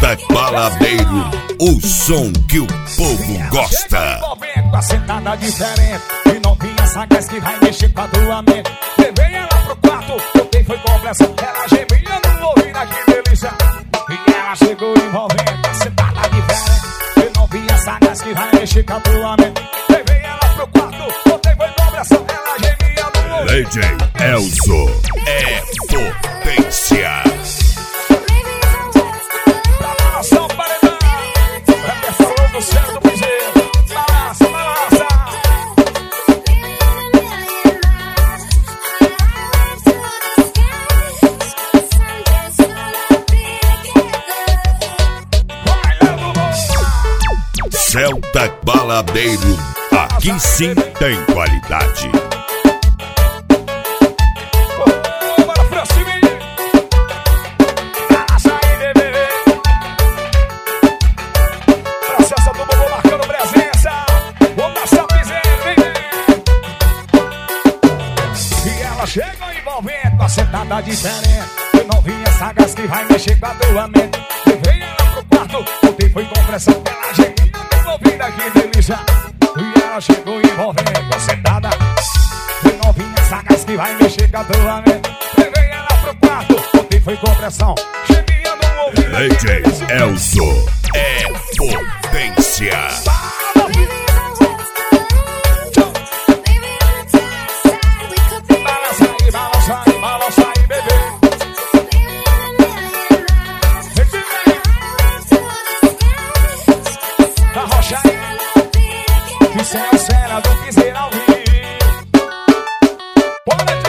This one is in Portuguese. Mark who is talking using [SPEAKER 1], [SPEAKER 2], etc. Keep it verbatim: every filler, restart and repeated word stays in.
[SPEAKER 1] Celta Baladeiro, o som que o povo gosta.
[SPEAKER 2] Com a sentada diferente e não vinha sagaz que vai mexer com a tua mente. Levei ela pro quarto, botei foi complexo. Ela gemia no ouvido, que delícia. E ela chegou envolvendo com a sentada diferente e não vinha sagaz que vai mexer com a tua mente. Levei ela pro quarto, botei foi complexo. Ela gemia no ouvido.
[SPEAKER 1] D J Elzo é potência. Celta Baladeiro, aqui sim tem qualidade.
[SPEAKER 2] Bora pra cima, açaí, bebê. Processa do Bobo marcando presença. Vamos passar o piseiro, bebê. E ela chega envolvendo com a sentada diferente. Eu não vi essa gás que vai mexer com a tua mente. Levei ela pro quarto, botei foi com pressão. Ela gemia no ouvido, que delícia. E ela chegou envolvendo com a sentada. Eu não vi essa gás que vai mexer com a tua mente. Levei ela pro quarto, botei foi com pressão. Gemia no ouvido.
[SPEAKER 1] D J Elzo é potência.
[SPEAKER 2] Isso é a cena do piseiro ao vivo. Bora